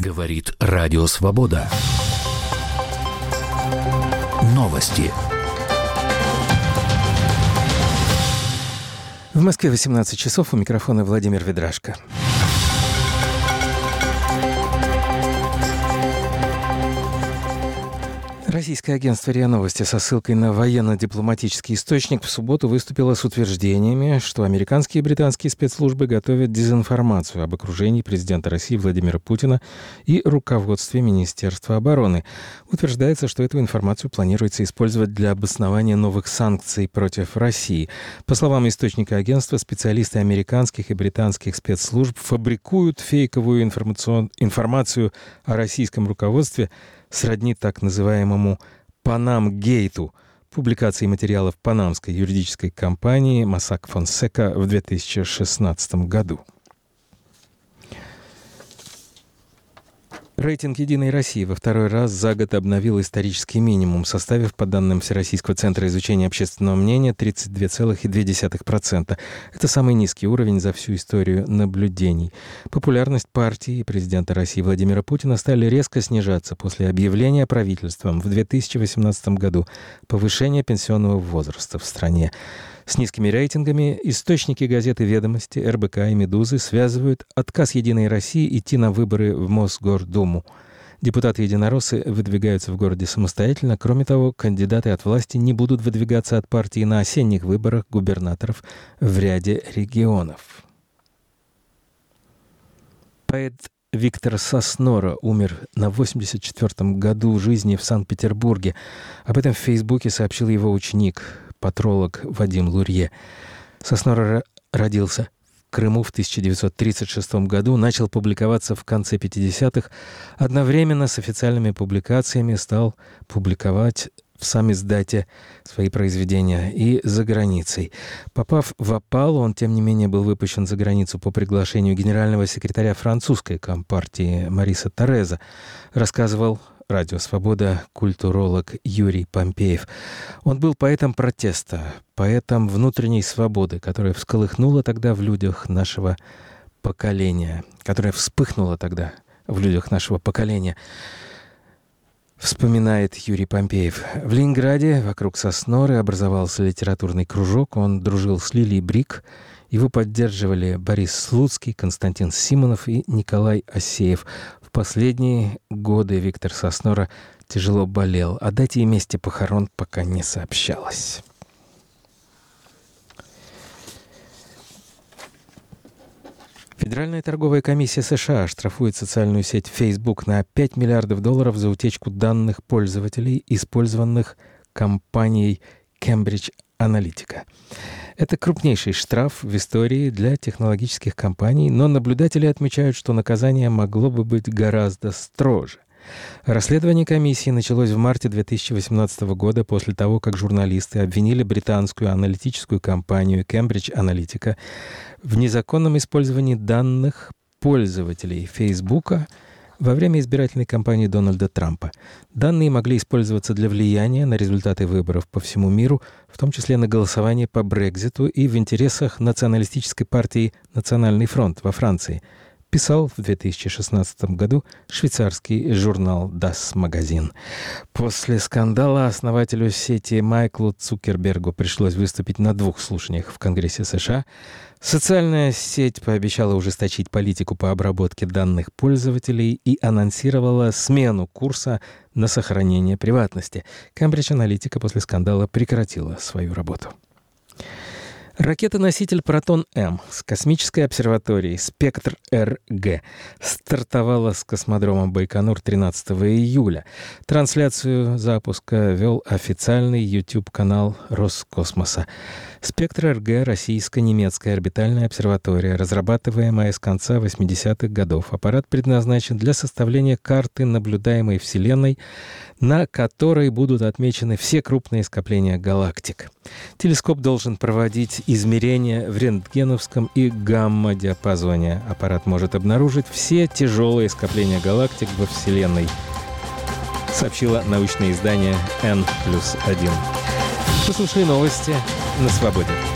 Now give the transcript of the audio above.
Говорит Радио Свобода. Новости. В Москве 18 часов. У микрофона Владимир Ведрашко. Российское агентство РИА Новости со ссылкой на военно-дипломатический источник в субботу выступило с утверждениями, что американские и британские спецслужбы готовят дезинформацию об окружении президента России Владимира Путина и руководстве Министерства обороны. Утверждается, что эту информацию планируется использовать для обоснования новых санкций против России. По словам источника агентства, специалисты американских и британских спецслужб фабрикуют фейковую информацию о российском руководстве, сродни так называемому «Панам-гейту» публикации материалов панамской юридической компании Mossack Fonseca в 2016 году. Рейтинг «Единой России» во второй раз за год обновил исторический минимум, составив, по данным Всероссийского центра изучения общественного мнения, 32,2%. Это самый низкий уровень за всю историю наблюдений. Популярность партии и президента России Владимира Путина стали резко снижаться после объявления правительством в 2018 году повышения пенсионного возраста в стране. С низкими рейтингами источники газеты «Ведомости», РБК и «Медузы» связывают отказ «Единой России» идти на выборы в Мосгордуму. Депутаты-единороссы выдвигаются в городе самостоятельно. Кроме того, кандидаты от власти не будут выдвигаться от партии на осенних выборах губернаторов в ряде регионов. Поэт Виктор Соснора умер на 84-м году жизни в Санкт-Петербурге. Об этом в Фейсбуке сообщил его ученик, патролог Вадим Лурье. Соснора родился в Крыму в 1936 году, начал публиковаться в конце 50-х. Одновременно с официальными публикациями стал публиковать в самиздате свои произведения и за границей. Попав в опалу, он, тем не менее, был выпущен за границу по приглашению генерального секретаря французской компартии Мариса Тореза, рассказывал Радио Свобода культуролог Юрий Помпеев. Он был поэтом протеста, поэтом внутренней свободы, которая всколыхнула тогда в людях нашего поколения, которая вспыхнула тогда в людях нашего поколения. Вспоминает Юрий Помпеев. В Ленинграде вокруг Сосноры образовался литературный кружок. Он дружил с Лилией Брик. Его поддерживали Борис Слуцкий, Константин Симонов и Николай Асеев. В последние годы Виктор Соснора тяжело болел. О дате и месте похорон пока не сообщалось. Федеральная торговая комиссия США штрафует социальную сеть Facebook на $5 миллиардов за утечку данных пользователей, использованных компанией Cambridge Analytica. Это крупнейший штраф в истории для технологических компаний, но наблюдатели отмечают, что наказание могло бы быть гораздо строже. Расследование комиссии началось в марте 2018 года после того, как журналисты обвинили британскую аналитическую компанию Cambridge Analytica в незаконном использовании данных пользователей Фейсбука во время избирательной кампании Дональда Трампа. Данные могли использоваться для влияния на результаты выборов по всему миру, в том числе на голосование по Брекситу и в интересах националистической партии «Национальный фронт» во Франции, писал в 2016 году швейцарский журнал Das Magazin. После скандала основателю сети Майклу Цукербергу пришлось выступить на 2 слушаниях в Конгрессе США. Социальная сеть пообещала ужесточить политику по обработке данных пользователей и анонсировала смену курса на сохранение приватности. Cambridge Analytica после скандала прекратила свою работу. Ракета-носитель «Протон-М» с космической обсерватории «Спектр-РГ» стартовала с космодрома Байконур 13 июля. Трансляцию запуска вел официальный YouTube-канал Роскосмоса. «Спектр-РГ» — российско-немецкая орбитальная обсерватория, разрабатываемая с конца 80-х годов. Аппарат предназначен для составления карты наблюдаемой Вселенной, на которой будут отмечены все крупные скопления галактик. Телескоп должен проводить измерения в рентгеновском и гамма-диапазоне. Аппарат может обнаружить все тяжелые скопления галактик во Вселенной, сообщило научное издание N+1. Послушали новости на Свободе.